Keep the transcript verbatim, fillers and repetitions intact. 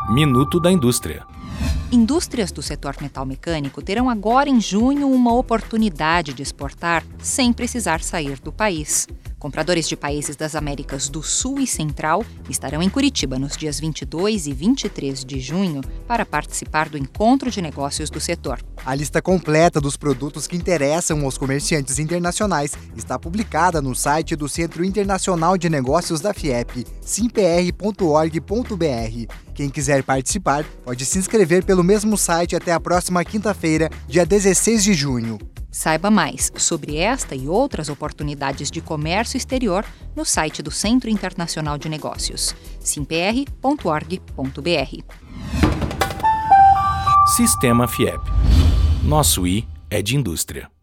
Minuto da Indústria. Indústrias do setor metal mecânico terão agora em junho uma oportunidade de exportar sem precisar sair do país. Compradores de países das Américas do Sul e Central estarão em Curitiba nos dias vinte e dois e vinte e três de junho para participar do encontro de negócios do setor. A lista completa dos produtos que interessam aos comerciantes internacionais está publicada no site do Centro Internacional de Negócios da Fiep, simpr ponto org ponto br. Quem quiser participar pode se inscrever pelo mesmo site até a próxima quinta-feira, dia dezesseis de junho. Saiba mais sobre esta e outras oportunidades de comércio exterior no site do Centro Internacional de Negócios, simpr ponto org ponto br. Sistema Fiep. Nosso I é de indústria.